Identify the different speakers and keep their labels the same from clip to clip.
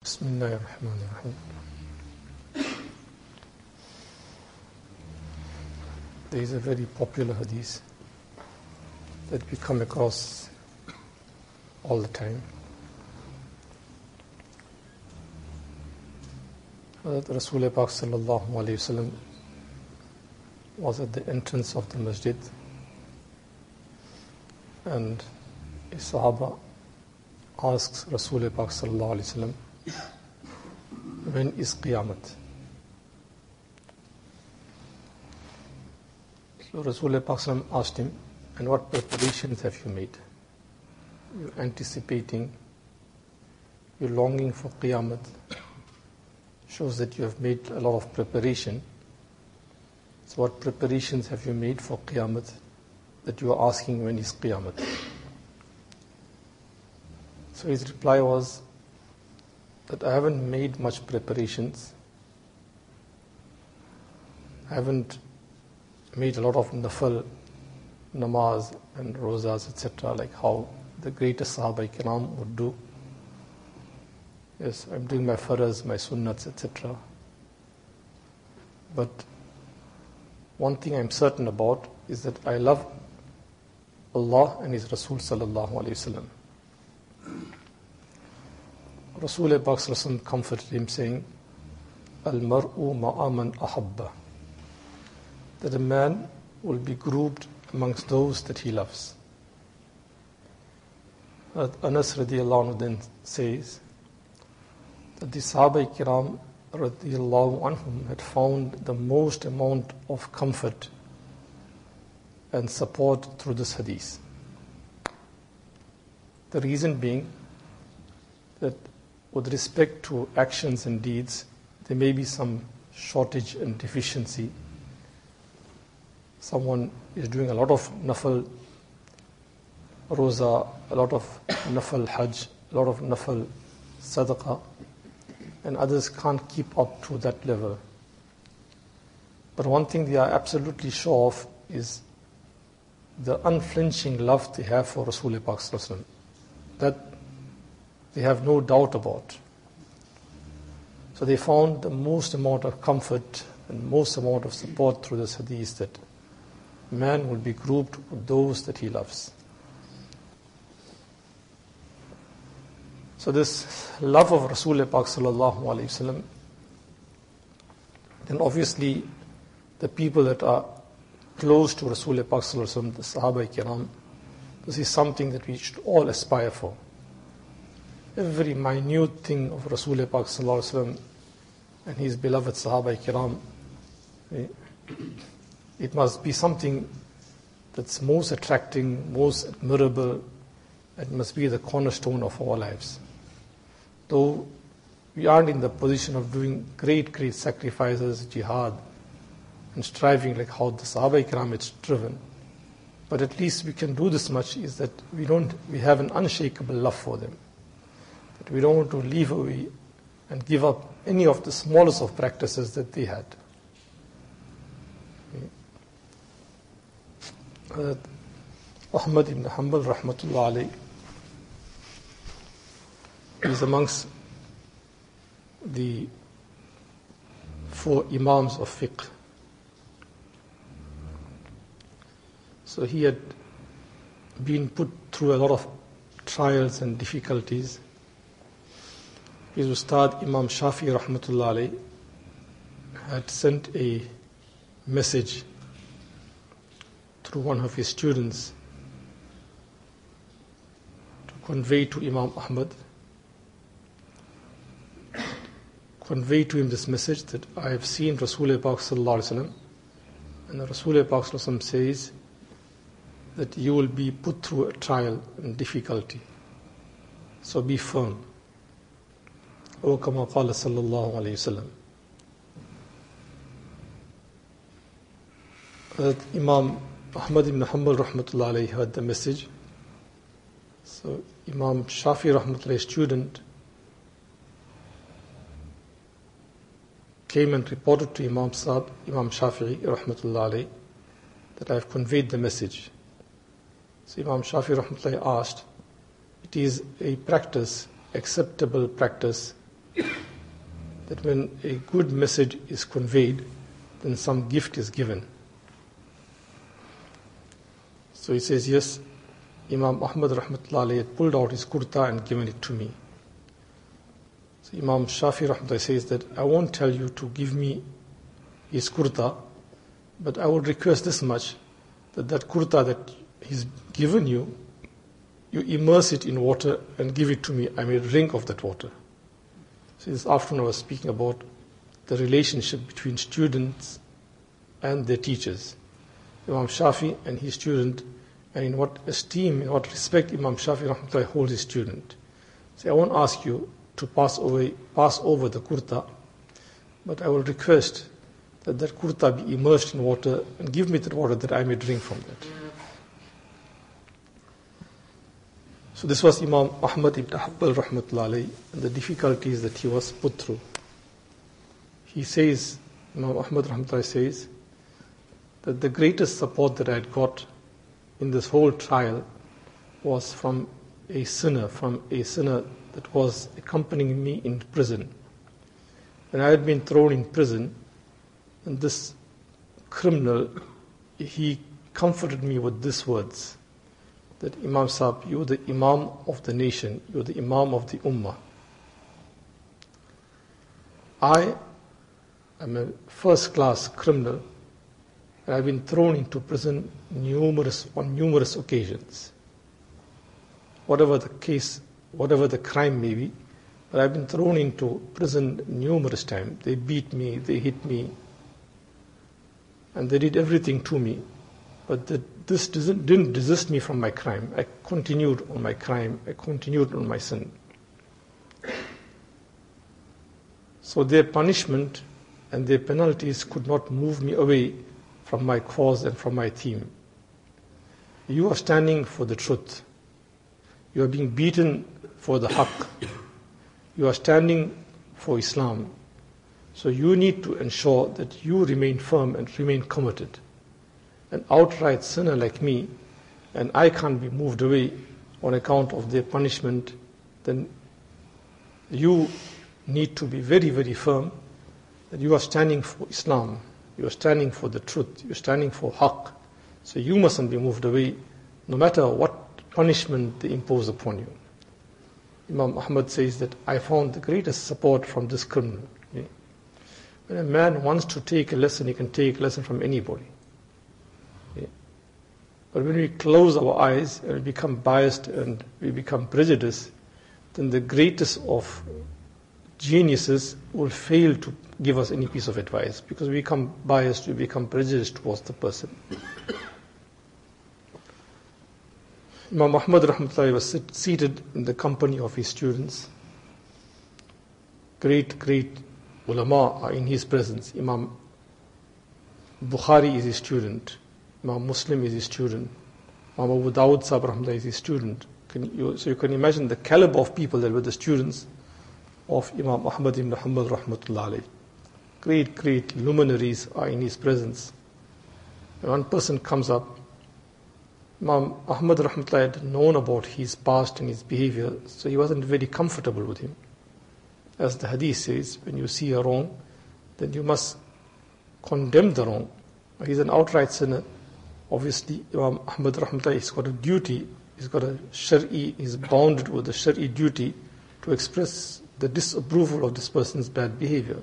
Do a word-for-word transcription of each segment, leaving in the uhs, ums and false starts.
Speaker 1: Bismillahirrahmanirrahim. There is a very popular hadith that we come across all the time. That Rasul Pak sallallahu alayhi wasallam was at the entrance of the masjid, and a Sahaba asks Rasul Pak sallallahu alayhi wasallam, when is Qiyamah? So Rasul Pak sallam asked him, and what preparations have you made? You're anticipating, you're longing for Qiyamah. Shows that you have made a lot of preparation. So what preparations have you made for Qiyamah that you are asking when is Qiyamah? So his reply was that I haven't made much preparations. I haven't made a lot of nafal, namaz and rozas, et cetera, like how the greatest Sahaba Kiram would do. Yes, I'm doing my faraz, my sunnats, et cetera. But one thing I'm certain about is that I love Allah and His Rasul sallallahu alayhi wasallam. Rasul Pak sallallahu comforted him saying, Al-mar'u ma'aman ahabba, that a man will be grouped amongst those that he loves. Anas radiallahu anhu then says that the Sahaba Kiram radiallahu anhum had found the most amount of comfort and support through this hadith. The reason being that with respect to actions and deeds, there may be some shortage and deficiency. Someone is doing a lot of nafal roza, a lot of nafal hajj, a lot of nafal sadaqah, and others can't keep up to that level. But one thing they are absolutely sure of is the unflinching love they have for Rasul Pak sallallahu alaihi wasallam. That they have no doubt about. So they found the most amount of comfort and most amount of support through this hadith that man will be grouped with those that he loves. So this love of Rasul Pak sallallahu alayhi wasallam, then obviously the people that are close to Rasul Pak sallallahu alayhi wasallam, the Sahaba Kiram, this is something that we should all aspire for. Every minute thing of Rasul Pak sallallahu alayhi wasallam and his beloved Sahaba Kiram, it must be something that's most attracting, most admirable. It must be the cornerstone of our lives. Though we aren't in the position of doing great, great sacrifices, jihad, and striving like how the Sahaba Ikram is driven, but at least we can do this much, is that we don't, we have an unshakable love for them. That we don't want to leave away and give up any of the smallest of practices that they had. Uh, Ahmad ibn Hanbal rahmatullah alayhi is amongst the four Imams of fiqh. So he had been put through a lot of trials and difficulties. His Ustad Imam Shafi rahmatullah alayhi had sent a message through one of his students to convey to Imam Ahmad, convey to him this message that I have seen Rasul Pak sallallahu alaihi wasallam, and Rasul Pak sallallahu alaihi wasallam says that you will be put through a trial and difficulty. So be firm. O kama qala sallallahu alaihi wasallam. That Imam Ahmad ibn Hanbal rahmatullah alayhi heard the message. So Imam Shafi rahmatullah student came and reported to Imam Saab, Imam Shafi'i rahmatullah alayhi, that I have conveyed the message. So Imam Shafi rahmatullah asked, it is a practice, acceptable practice, that when a good message is conveyed, then some gift is given. So he says, yes, Imam Ahmad rahmatullahi had pulled out his kurta and given it to me. So Imam Shafi rahmatullahi says that I won't tell you to give me his kurta, but I would request this much, that that kurta that he's given you, you immerse it in water and give it to me. I may drink of that water. So this afternoon I was speaking about the relationship between students and their teachers. Imam Shafi and his student, and in what esteem, in what respect Imam Shafi rahmatullahi holds his student. So I won't ask you to pass away, pass over the kurta, but I will request that that kurta be immersed in water and give me that water that I may drink from that. So this was Imam Ahmad ibn Hanbal rahmatullahi and the difficulties that he was put through. He says, Imam Ahmad rahmatullahi says, that the greatest support that I had got in this whole trial was from a sinner, from a sinner that was accompanying me in prison. When I had been thrown in prison, and this criminal, he comforted me with these words, that Imam Sahib, you are the Imam of the nation, you are the Imam of the Ummah. I am a first-class criminal, and I've been thrown into prison numerous on numerous occasions. Whatever the case, whatever the crime may be, but I've been thrown into prison numerous times. They beat me, they hit me, and they did everything to me. But the, this didn't, didn't desist me from my crime. I continued on my crime. I continued on my sin. So their punishment and their penalties could not move me away from my cause and from my theme. You are standing for the truth. You are being beaten for the haqq. You are standing for Islam. So you need to ensure that you remain firm and remain committed. An outright sinner like me, and I can't be moved away on account of their punishment, then you need to be very, very firm that you are standing for Islam. You are standing for the truth. You are standing for haqq. So you mustn't be moved away no matter what punishment they impose upon you. Imam Ahmad says that I found the greatest support from this criminal. When a man wants to take a lesson, he can take a lesson from anybody. But when we close our eyes and we become biased and we become prejudiced, then the greatest of geniuses will fail to give us any piece of advice because we become biased, we become prejudiced towards the person. Imam Ahmad rahmatullahi was sit, seated in the company of his students. Great, great ulama are in his presence. Imam Bukhari is his student. Imam Muslim is his student. Imam Abu Dawud Sahib rahmatullahi is his student. Can you, so you can imagine the caliber of people that were the students of Imam Ahmad ibn Hanbal rahmatullahi. Great, great luminaries are in his presence. When one person comes up, Imam Ahmad rahmatullahi had known about his past and his behavior, so he wasn't very comfortable with him. As the hadith says, when you see a wrong, then you must condemn the wrong. He's an outright sinner. Obviously, Imam Ahmad rahmatullahi has got a duty, he's got a shari, he's bounded with a shari duty to express the disapproval of this person's bad behavior.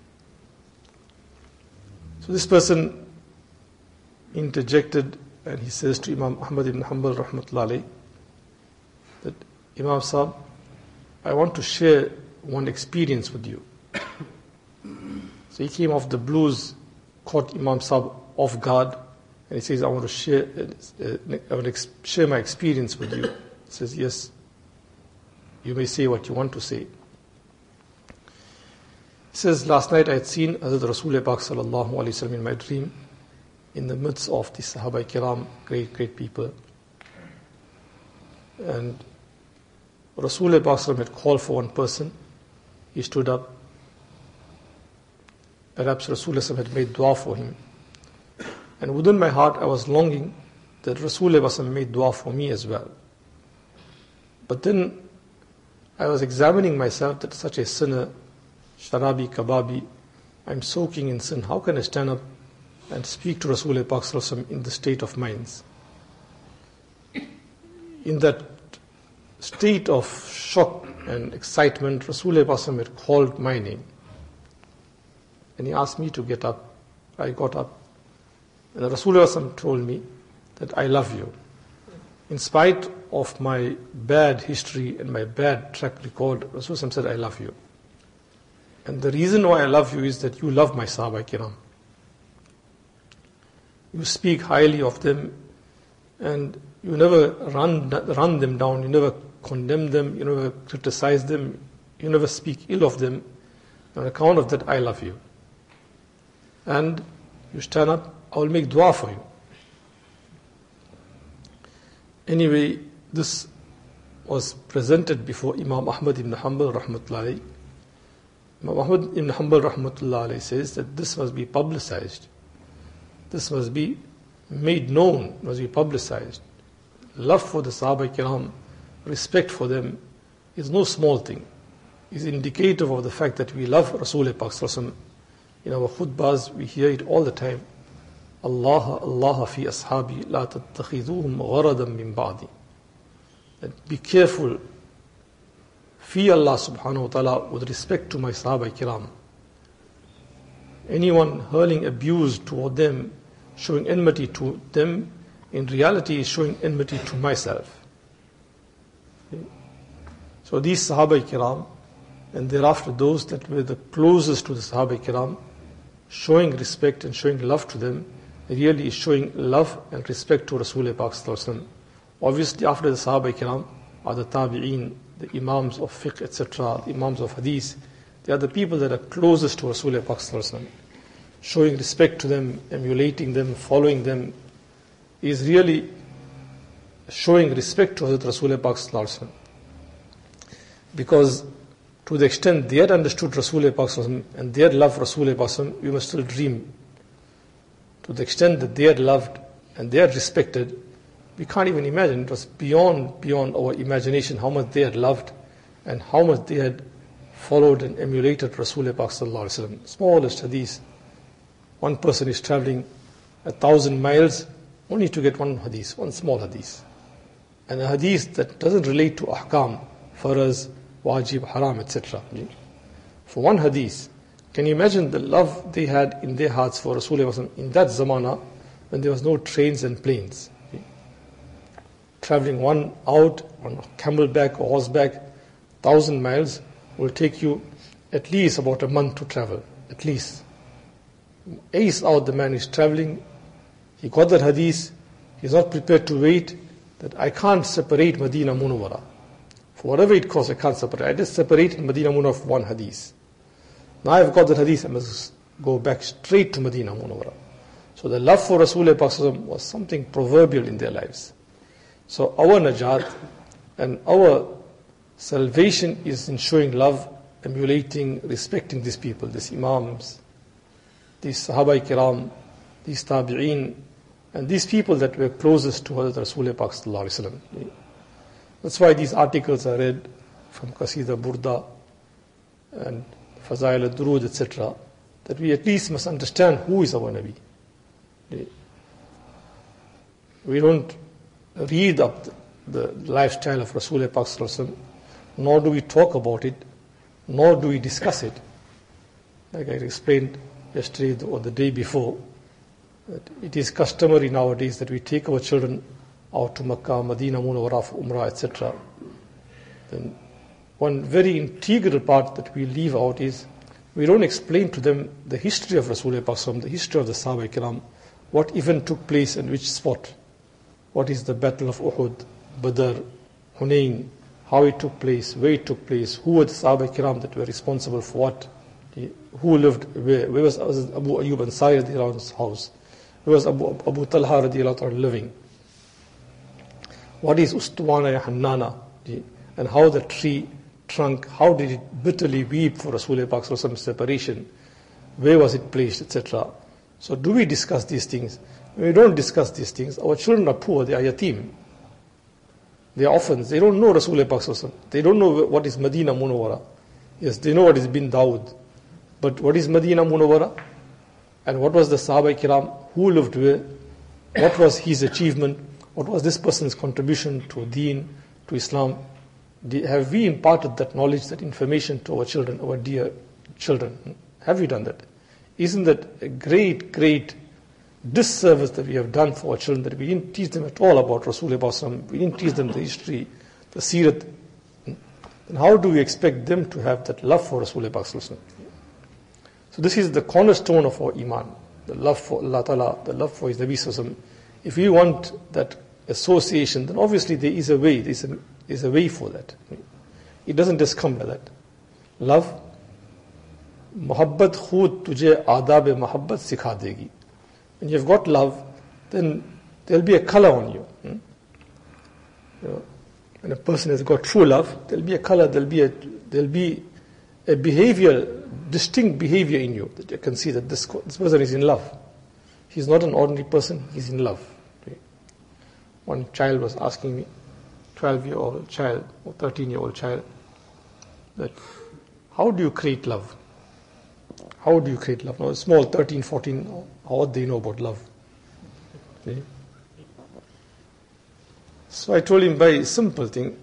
Speaker 1: So this person interjected and he says to Imam Ahmad ibn Hanbal rahmatullahi that, Imam Sahib, I want to share one experience with you. So he came off the blues, caught Imam Sahib off guard, and he says, I want to share, uh, I want to ex- share my experience with you. He says, yes, you may say what you want to say. He says, last night I had seen Hazrat Rasul Pak sallallahu alayhi wa sallam in my dream, in the midst of the Sahaba Kiram, great, great people. And Rasul Pak had called for one person. He stood up. Perhaps Rasul had made dua for him. And within my heart, I was longing that Rasul made dua for me as well. But then I was examining myself that such a sinner sharabi, kababi, I'm soaking in sin. How can I stand up and speak to Rasulullah Pak Sallallahu Alaihi Wasallam in the state of minds? In that state of shock and excitement, Rasulullah Pak Sallallahu Alaihi Wasallam had called my name. And he asked me to get up. I got up. And the Rasulullah told me that I love you. In spite of my bad history and my bad track record, Rasulullah said, I love you. And the reason why I love you is that you love my Sahaba Kiram. You speak highly of them and you never run, run them down, you never condemn them, you never criticize them, you never speak ill of them. On account of that, I love you. And you stand up, I will make dua for you. Anyway, this was presented before Imam Ahmad ibn Hanbal rahmatullahi. Imam Ahmad ibn Hanbal rahmatullahi says that this must be publicized. This must be made known, must be publicized. Love for the Sahaba Kiram, respect for them is no small thing. It's indicative of the fact that we love Rasulullah Pak Sallallahu Alaihi Wasallam. In our khutbahs, we hear it all the time. Allah, Allah fi ashabi, la tattakhiduhum gharadan min ba'di. Be careful. Fear Allah subhanahu wa ta'ala with respect to my Sahaba Kiram. Anyone hurling abuse toward them, showing enmity to them, in reality is showing enmity to myself. So these Sahaba Kiram, and thereafter those that were the closest to the Sahaba Kiram, showing respect and showing love to them, really is showing love and respect to Rasulullah Pak Sallallahu Alaihi Wasallam. Obviously, after the Sahaba Kiram are the Tabi'een, the Imams of Fiqh, et cetera, the Imams of Hadith. They are the people that are closest to Rasulullah Pak Sallallahu Alaihi Wasallam. Showing respect to them, emulating them, following them, is really showing respect to Rasulullah Pak Sallallahu Alaihi Wasallam. Because to the extent they had understood Rasulullah Pak Sallallahu Alaihi Wasallam and they had loved Rasulullah Pak Sallallahu Alaihi Wasallam, we must still dream. To the extent that they had loved and they had respected, we can't even imagine. It was beyond beyond our imagination how much they had loved and how much they had followed and emulated Rasulullah Pak Sallallahu Alaihi Wasallam. Smallest hadith. One person is traveling a thousand miles only to get one hadith, one small hadith. And a hadith that doesn't relate to ahkam, faraz, wajib, haram, et cetera. For one hadith, can you imagine the love they had in their hearts for Rasulullah in that zamana when there was no trains and planes? Traveling one out on camelback or horseback, thousand miles will take you at least about a month to travel, at least. Ace out, the man is traveling, he got that hadith, he's not prepared to wait, that I can't separate Medina Munawwara. For whatever it costs, I can't separate. I just separated Medina Munawwara for one hadith. Now I've got the hadith, I must go back straight to Medina Munawwara. So the love for Rasulullah was something proverbial in their lives. So our najat and our salvation is in showing love, emulating, respecting these people, these imams, these Sahaba Kiram, these Tabi'een, and these people that were closest to Hazrat Rasulullah Pak Sallallahu Alaihi Wasallam. That's why these articles are read from Qasida Burda and Fazail al-Durud, et cetera, that we at least must understand who is our Nabi. We don't read up the, the lifestyle of Rasulullah Pak Sallallahu Alaihi Wasallam, nor do we talk about it, nor do we discuss it. Like I explained yesterday or the day before, that it is customary nowadays that we take our children out to Makkah, Medina Munawwara for Umrah, et cetera. Then one very integral part that we leave out is we don't explain to them the history of Rasulullah Pak Sallallahu Alaihi Wasallam, the history of the Sahaba Kiram, what event took place and which spot. What is the Battle of Uhud, Badr, Hunayn, how it took place, where it took place, who were the Sahaba Kiram that were responsible for what, who lived where, where was Abu Ayyub Ansari radiallahu house, where was Abu, Abu Talha radiallahu living, what is Ustuwana Hannana, and how the tree trunk, how did it bitterly weep for Rasulullah Pak Sallallahu Alaihi Wasallam separation, where was it placed, et cetera. So do we discuss these things? When we don't discuss these things, our children are poor, they are yatim. They are orphans, they don't know Rasulullah Pak Sallallahu Alaihi Wasallam. They don't know what is Medina Munawwara. Yes, they know what is Bin Dawood. But what is Medina Munawwara? And what was the Sahaba Kiram? Who lived where? What was his achievement? What was this person's contribution to Deen, to Islam? Have we imparted that knowledge, that information to our children, our dear children? Have we done that? Isn't that a great, great disservice that we have done for our children, that we didn't teach them at all about Rasulullah, we didn't teach them the history, the seerat? Then how do we expect them to have that love for Rasulullah? So this is the cornerstone of our iman, the love for Allah Ta'ala, the love for His Nabi. If we want that association, then obviously there is a way, there is a, there is a way for that. It doesn't just come like that. Love, Muhabbat khud tujhe adab-e Muhabbat sikha degi. When you've got love, then there'll be a color on you. Hmm? You know, when a person has got true love, there'll be a color, there'll be a, there'll be a behavior, distinct behavior in you, that you can see that this, this person is in love. He's not an ordinary person, he's in love. One child was asking me, twelve-year-old child or thirteen-year-old child, that how do you create love? How do you create love? Now, small, thirteen, fourteen, how do they know about love? Okay. So I told him by a simple thing.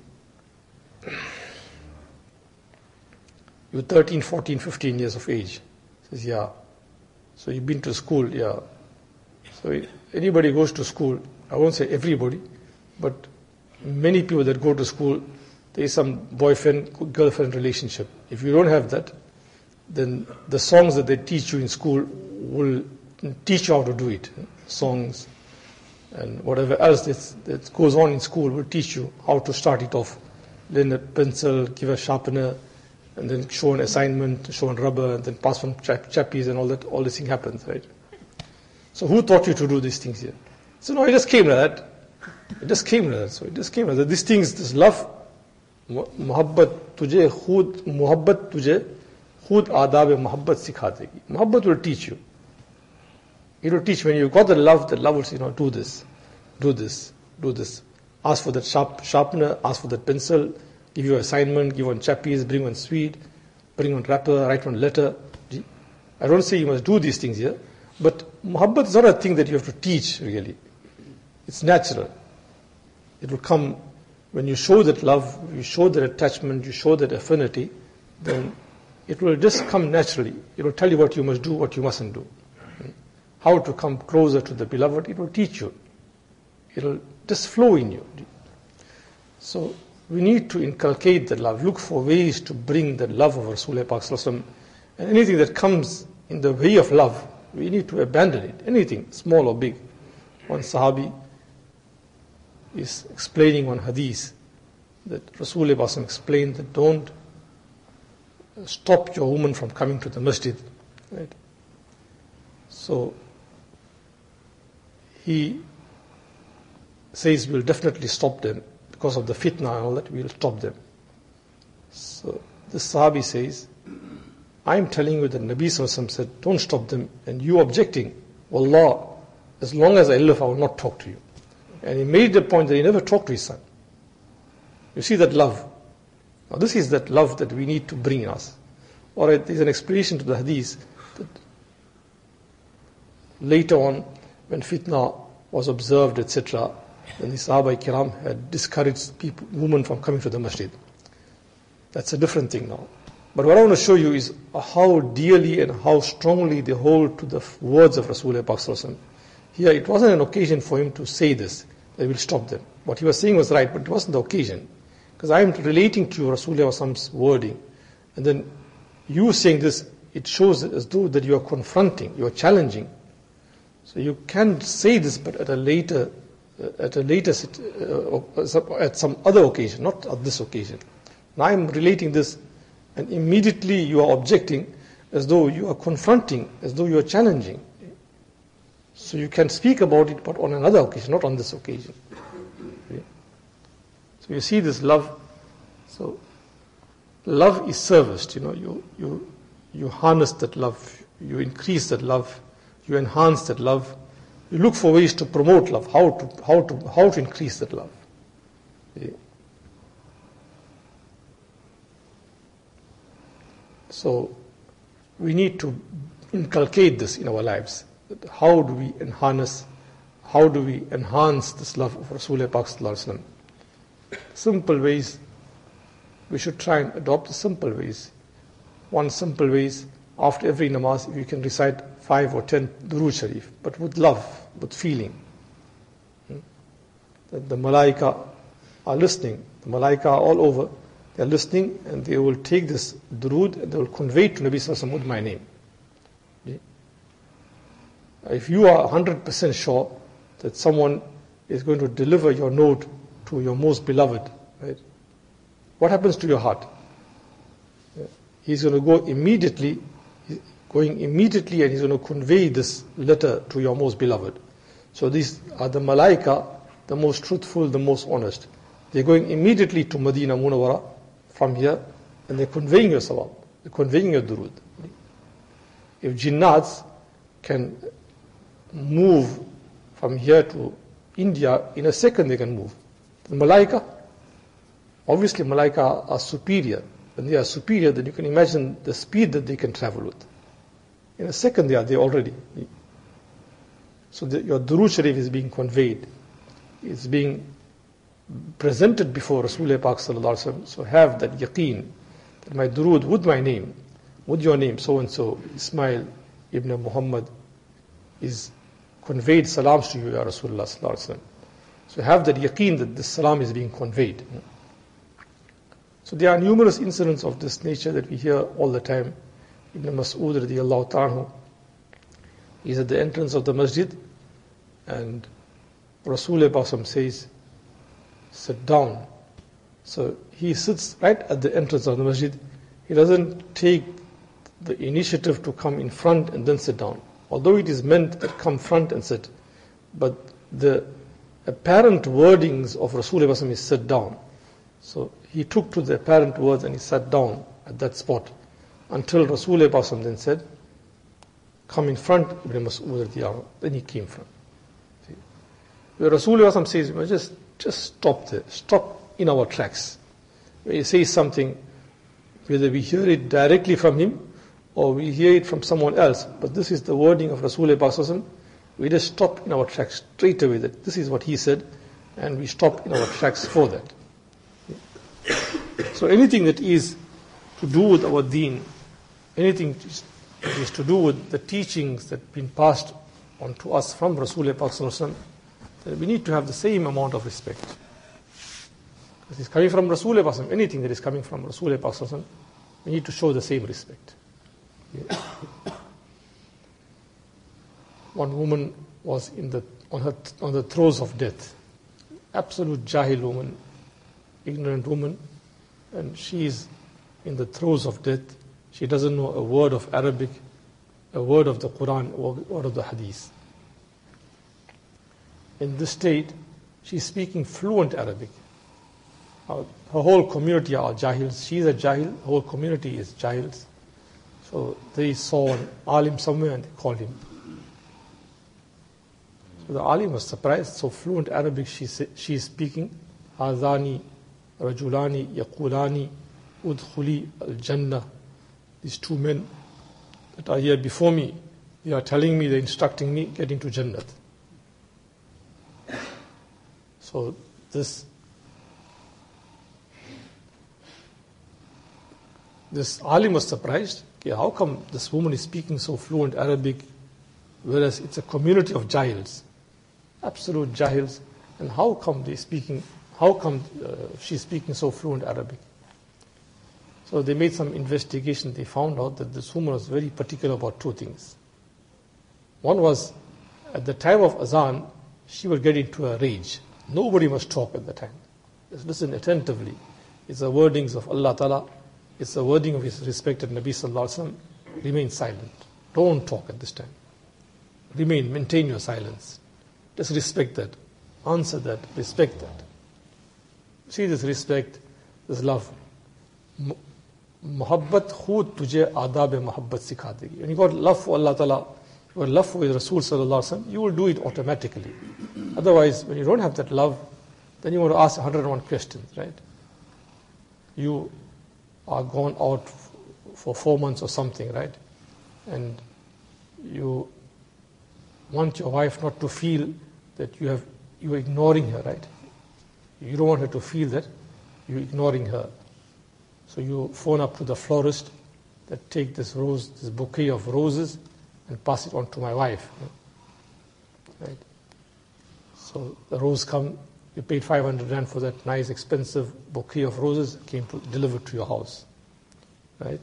Speaker 1: You're thirteen, fourteen, fifteen years of age. He says, yeah. So you've been to school, yeah. So anybody goes to school, I won't say everybody, but many people that go to school, there is some boyfriend, girlfriend relationship. If you don't have that, then the songs that they teach you in school will teach you how to do it. Songs and whatever else that, that goes on in school will teach you how to start it off. Lend a pencil, give a sharpener, and then show an assignment, show a rubber, and then pass on chap- chappies and all that. All this thing happens, right? So who taught you to do these things here? So no, it just came like that. It just came like that. So it just came like that. These things, this love, muhabbat tujhe khud, muhabbat tujhe khud adab-e muhabbat sikha degi. Muhabbat will teach you. It will teach when you got the love, the love will say, you know, do this, do this, do this. Ask for that sharp, sharpener, ask for that pencil, give you an assignment, give one chappies, bring one sweet, bring one wrapper, write one letter. I don't say you must do these things here, but muhabbat is not a thing that you have to teach, really. It's natural. It will come when you show that love, you show that attachment, you show that affinity, then it will just come naturally. It will tell you what you must do, what you mustn't do. How to come closer to the beloved, it will teach you. It will just flow in you. So we need to inculcate that love, look for ways to bring the love of Rasulullah Pak Sallallahu Alaihi Wasallam. And anything that comes in the way of love, we need to abandon it. Anything, small or big. One Sahabi is explaining one hadith that Rasulullah Pak Sallallahu Alaihi Wasallam explained that don't stop your woman from coming to the masjid. Right? So he says we'll definitely stop them because of the fitna and all that, we'll stop them. So the Sahabi says, I'm telling you that Nabi Sallallahu Alaihi Wasallam said, don't stop them, and you objecting, Wallah, as long as I live, I will not talk to you. And he made the point that he never talked to his son. You see that love. Now this is that love that we need to bring in us. Alright, there's an explanation to the hadith that later on, when fitna was observed, et cetera, then the Sahaba Kiram had discouraged people, women from coming to the masjid. That's a different thing now. But what I want to show you is how dearly and how strongly they hold to the words of Rasulullah Pak Sallallahu Alaihi Wasallam. Here, it wasn't an occasion for him to say this, that will stop them. What he was saying was right, but it wasn't the occasion. Because I am relating to Rasulullah Wasallam's wording. And then you saying this, it shows as though that you are confronting, you are challenging. So you can say this, but at a later, uh, at a later, uh, at some other occasion, not at this occasion. Now I am relating this, and immediately you are objecting, as though you are confronting, as though you are challenging. So you can speak about it, but on another occasion, not on this occasion. Okay? So you see this love. So love is serviced. You know, you you you harness that love, you increase that love. You enhance that love. You look for ways to promote love, how to how to how to increase that love. Okay. So we need to inculcate this in our lives. How do we enhance, how do we enhance this love of Rasulullah Pak Sallallahu Alaihi Wasallam? Simple ways, we should try and adopt the simple ways. One simple way is, after every namaz, if you can recite five or ten Durood Sharif, but with love, with feeling. That the Malaika are listening. The Malaika are all over. They are listening, and they will take this Durood and they will convey it to Nabi Sallallahu Alaihi Wasallam with my name. If you are one hundred percent sure that someone is going to deliver your note to your most beloved, right? What happens to your heart? He's going to go immediately, going immediately, and he's going to convey this letter to your most beloved. So these are the Malaika, the most truthful, the most honest. They're going immediately to Medina Munawwara from here, and they're conveying your sawab, they're conveying your durood. If jinnats can move from here to India, in a second they can move. The Malaika, obviously Malaika are superior. When they are superior, then you can imagine the speed that they can travel with. In a second they are there already. So the, your Durood Sharif is being conveyed. It's being presented before Rasulullah Pak Sallallahu Alaihi Wasallam. So have that yaqeen, that my Durood with my name, with your name, so and so, Ismail ibn Muhammad, is conveyed salams to you, Ya Rasulullah Sallallahu Alaihi Wasallam. So have that yaqeen that this salam is being conveyed. So there are numerous incidents of this nature that we hear all the time. Ibn Mas'ud radiyallahu ta'ala, he's at the entrance of the masjid, and Rasulullah says, sit down. So he sits right at the entrance of the masjid. He doesn't take the initiative to come in front and then sit down. Although it is meant that come front and sit, but the apparent wordings of Rasulullah is sit down. So he took to the apparent words and he sat down at that spot until Rasulullah then said, come in front, Ibn Mas'ud. Then he came front. See? Where Rasulullah says, just, just stop there, stop in our tracks. When he says something, whether we hear it directly from him or we hear it from someone else, but this is the wording of Rasulullah, we just stop in our tracks straight away that this is what he said, and we stop in our tracks for that. So anything that is to do with our deen, anything that is to do with the teachings that have been passed on to us from Rasulullah, then we need to have the same amount of respect. If it's coming from Rasulullah, anything that is coming from Rasulullah, we need to show the same respect. Yeah. One woman was in the on her on the throes of death, absolute jahil woman, ignorant woman, and she is in the throes of death. She doesn't know a word of Arabic, a word of the Quran, or word of the Hadith. In this state, she is speaking fluent Arabic. Her, her whole community are jahils. She is a jahil, her whole community is jahils. So they saw an alim somewhere and they called him. So the alim was surprised, so fluent Arabic she, she is speaking. Hazani, Rajulani, Yaqulani, Udkhuli al-Jannah. These two men that are here before me, they are telling me, they're instructing me, get into Jannat. So this this alim was surprised. Okay, how come this woman is speaking so fluent Arabic, whereas it's a community of jahils, absolute jahils, and how come they speaking? How come uh, she's speaking so fluent Arabic? So they made some investigation. They found out that this woman was very particular about two things. One was, at the time of azan, she would get into a rage. Nobody must talk at the time. Just listen attentively. It's the wordings of Allah Ta'ala. It's the wording of His respected Nabi Sallallahu Alaihi Wasallam. Remain silent. Don't talk at this time. Remain, maintain your silence. Just respect that. Answer that. Respect that. See this respect, this love. Muhabbat khud tujhe adab muhabbat sikha degi. When you got love for Allah Ta'ala, you got love for Rasul Sallallahu Alaihi Wasallam, you will do it automatically. Otherwise, when you don't have that love, then you want to ask one hundred and one questions, right? You are gone out for four months or something, right? and you want your wife not to feel that you have you're ignoring her, right? You don't want her to feel that you're ignoring her. So you phone up to the florist that take this rose, this bouquet of roses, and pass it on to my wife. Right? So the rose come, you paid five hundred rand for that nice expensive bouquet of roses, came to delivered to your house. Right?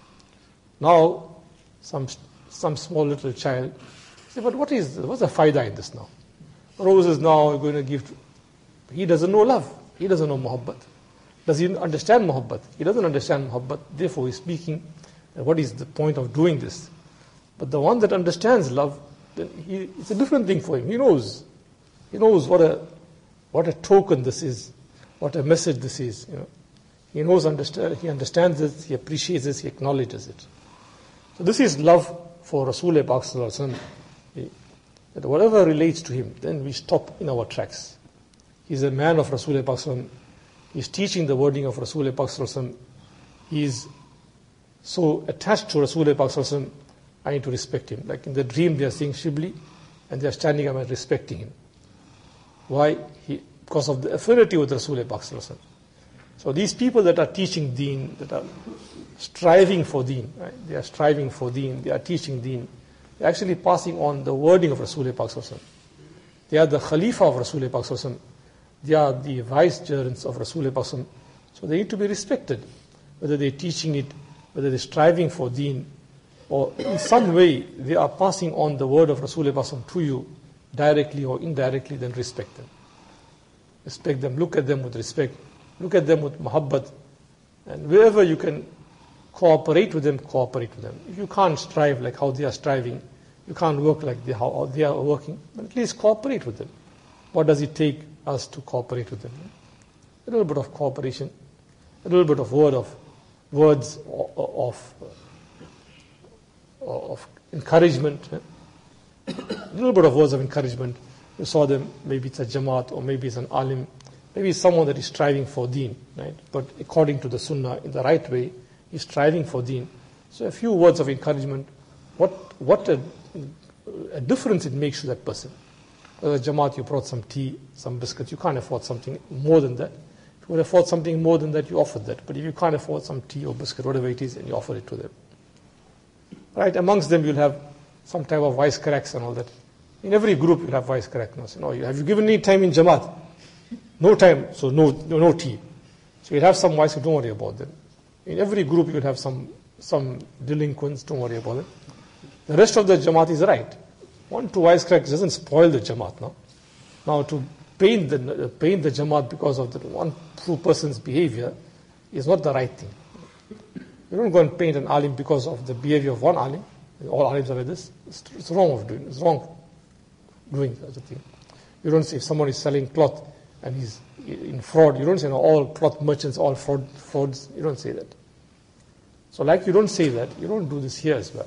Speaker 1: Now, some some small little child say, but what is what's the faida in this now? Roses now are going to give to, he doesn't know love. He doesn't know muhabbat. Does he understand muhabbat? He doesn't understand muhabbat. Therefore, he's speaking, what is the point of doing this? But the one that understands love, then he, it's a different thing for him. He knows. He knows what a what a token this is, what a message this is. You know, he knows, understand, he understands it, he appreciates it, he acknowledges it. So this is love for Rasulullah Sallallahu Alaihi Wasallam. That whatever relates to him, then we stop in our tracks. He's a man of Rasulullah Sallallahu Alaihi Wasallam. He's teaching the wording of Rasulullah Sallallahu Alaihi Wasallam. He's so attached to Rasulullah Sallallahu Alaihi Wasallam, I need to respect him. Like in the dream, they are seeing Shibli, and they are standing up and respecting him. Why? He, because of the affinity with Rasulullah Sallallahu Alaihi Wasallam. So these people that are teaching deen, that are striving for deen, right? They are striving for deen, they are teaching deen, they are actually passing on the wording of Rasulullah Sallallahu Alaihi Wasallam. They are the Khalifa of Rasulullah Sallallahu Alaihi Wasallam. They are the vicegerents of Rasulullah Sallallahu Alaihi Wasallam. So they need to be respected, whether they're teaching it, whether they're striving for deen, or in some way they are passing on the word of Rasulullah Sallallahu Alaihi Wasallam to you, directly or indirectly, then respect them. Respect them, look at them with respect, look at them with muhabbat, and wherever you can cooperate with them, cooperate with them. If you can't strive like how they are striving, you can't work like they, how they are working, but at least cooperate with them. What does it take us to cooperate with them? A little bit of cooperation, a little bit of word of words of, of encouragement, a little bit of words of encouragement. You saw them, maybe it's a Jamaat, or maybe it's an alim, maybe it's someone that is striving for deen, right? But according to the sunnah, in the right way, he's striving for deen. So a few words of encouragement, what what a, a difference it makes to that person. As a Jamaat, you brought some tea, some biscuits, you can't afford something more than that. If you would afford something more than that, you offered that. But if you can't afford some tea or biscuit, whatever it is, and you offer it to them. Right? Amongst them, you'll have some type of wisecracks and all that. In every group, you'll have wisecracks. You know, have you given any time in Jamaat? No time, so no, no, no tea. So you'll have some wisecracks, don't worry about them. In every group, you'll have some, some delinquents, don't worry about them. The rest of the Jamaat is right. One, two wisecracks doesn't spoil the Jamaat, no? Now, to paint the, paint the Jamaat because of the one true person's behavior is not the right thing. You don't go and paint an alim because of the behavior of one alim. All alims are like this. It's, it's wrong of doing. It's wrong doing such a thing. You don't say if someone is selling cloth and he's in fraud, you don't say no, all cloth merchants, all fraud, frauds. You don't say that. So like you don't say that, you don't do this here as well.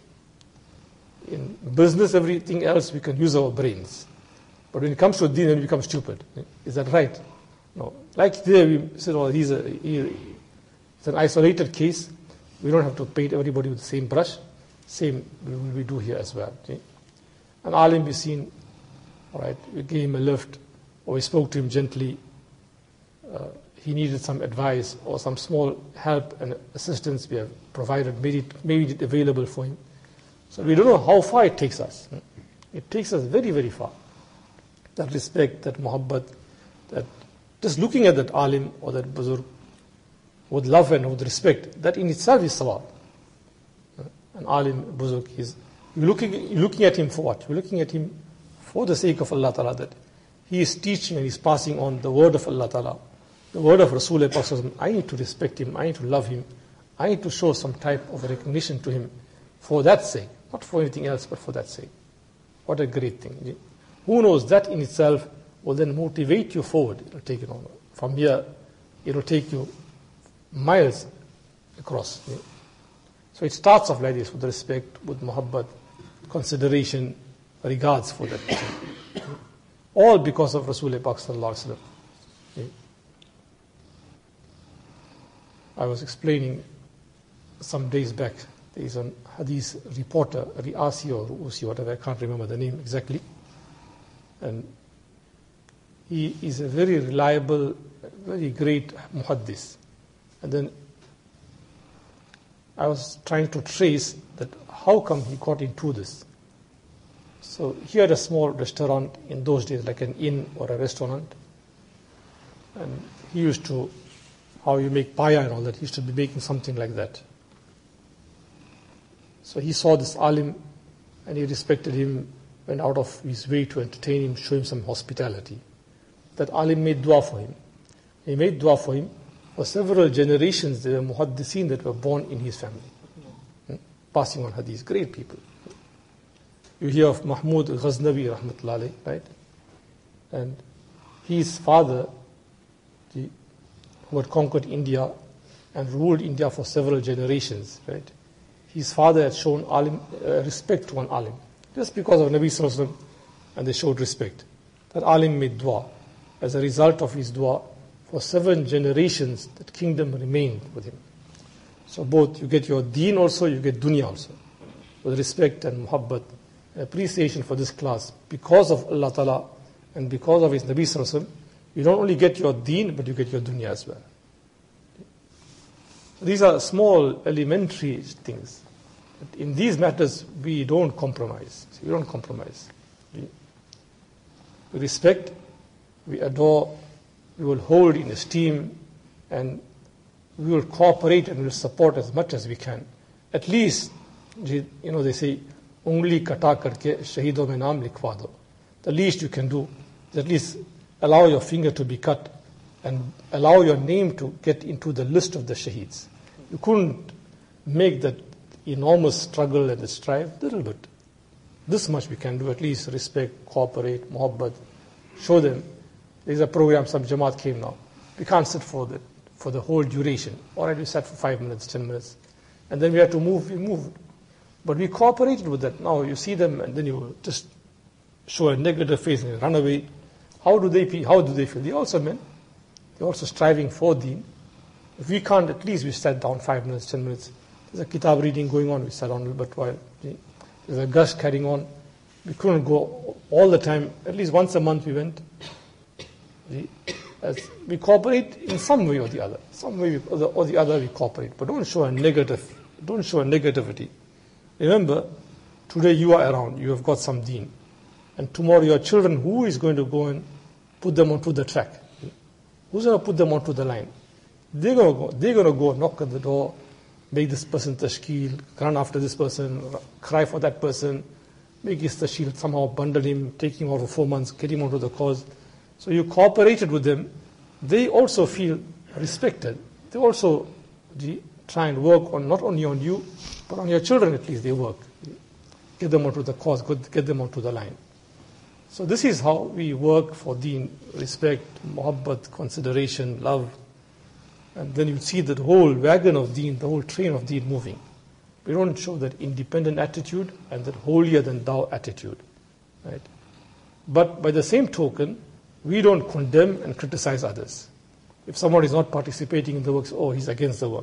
Speaker 1: In business, everything else, we can use our brains. But when it comes to deen, then we become stupid. Is that right? No. Like there, we said, oh, he's a, he, it's an isolated case. We don't have to paint everybody with the same brush. Same we, we do here as well. Okay? An alim we seen, all right, we gave him a lift, or we spoke to him gently. Uh, he needed some advice or some small help and assistance we have provided, made it, made it available for him. So we don't know how far it takes us. It takes us very, very far. That respect, that muhabbat, that just looking at that alim or that buzurg with love and with respect, that in itself is sawab. An alim, buzurg, is you're looking, you're looking at him for what? You're looking at him for the sake of Allah Ta'ala, that he is teaching and he's passing on the word of Allah Ta'ala, the word of Rasulullah. I need to respect him, I need to love him, I need to show some type of recognition to him for that sake, not for anything else, but for that sake. What a great thing. Who knows, that in itself will then motivate you forward. It will take you on. From here, it will take you miles across. So it starts off like this, with respect, with muhabbat, consideration, regards for that person. All because of Rasulullah Sallallahu Alaihi Wasallam. I was explaining some days back there is a hadith reporter, Riasi or Rusi, whatever, I can't remember the name exactly. And he is a very reliable, very great muhaddis. And then I was trying to trace that how come he got into this. So he had a small restaurant in those days, like an inn or a restaurant. And he used to, how you make paya and all that, he used to be making something like that. So he saw this alim and he respected him, went out of his way to entertain him, show him some hospitality. That alim made dua for him. He made dua for him. For several generations, there were muhaddiseen that were born in his family. Hmm? Passing on hadith, great people. You hear of Mahmud Ghaznavi, rahmatullahi alayhi, right? And his father, the, who had conquered India and ruled India for several generations, right? His father had shown alim, uh, respect to an alim, just because of Nabi Sallallahu Alaihi Wasallam, and they showed respect. That alim made dua. As a result of his dua, for seven generations, that kingdom remained with him. So both, you get your deen also, you get dunya also. With respect and muhabbat, and appreciation for this class, because of Allah Ta'ala, and because of his Nabi Sallallahu Alaihi Wasallam, you don't only get your deen, but you get your dunya as well. These are small, elementary things. But in these matters, we don't compromise. We don't compromise. We, we respect, we adore, we will hold in esteem, and we will cooperate and we will support as much as we can. At least, you know, they say, ungli kata karke shaheedon mein naam likhwa do. The least you can do is at least allow your finger to be cut and allow your name to get into the list of the shaheeds. You couldn't make that enormous struggle and the strife, little bit. This much we can do, at least respect, cooperate, muhabbat, show them. There's a program, some Jamaat came now. We can't sit for the, for the whole duration. All right, we sat for five minutes, ten minutes. And then we had to move, we moved. But we cooperated with that. Now you see them and then you just show a negative face and run away. How do they feel? How do they feel? They also men. They're also striving for deen. If we can't, at least we sat down five minutes, ten minutes. There's a kitab reading going on, we sat down a little bit while. There's a gush carrying on. We couldn't go all the time. At least once a month we went. We, as we cooperate in some way or the other. Some way or the, or the other we cooperate. But don't show a negative, don't show a negativity. Remember, today you are around, you have got some deen. And tomorrow your children, who is going to go and put them onto the track? Who's going to put them onto the line? They're going to go, they're going to go knock at the door, make this person tashkil, run after this person, cry for that person, make his tashkil, somehow bundle him, take him out for four months, get him onto the cause. So you cooperated with them. They also feel respected. They also try and work on not only on you, but on your children at least they work. Get them onto the cause, get them onto the line. So this is how we work for deen, respect, muhabbat, consideration, love. And then you see that whole wagon of deen, the whole train of deen moving. We don't show that independent attitude and that holier than thou attitude. Right? But by the same token, we don't condemn and criticize others. If somebody is not participating in the work, oh, he's against the work.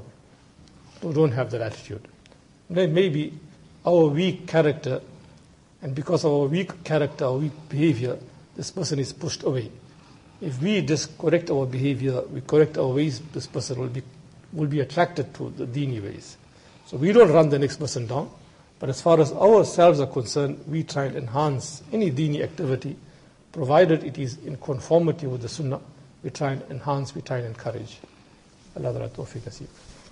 Speaker 1: We don't have that attitude. Then maybe our weak character, and because of our weak character, our weak behavior, this person is pushed away. If we just correct our behavior, we correct our ways, this person will be will be attracted to the deeni ways. So we don't run the next person down, but as far as ourselves are concerned, we try and enhance any deeni activity, provided it is in conformity with the sunnah. We try and enhance, we try and encourage. Allah Ta'ala tawfiq nasib.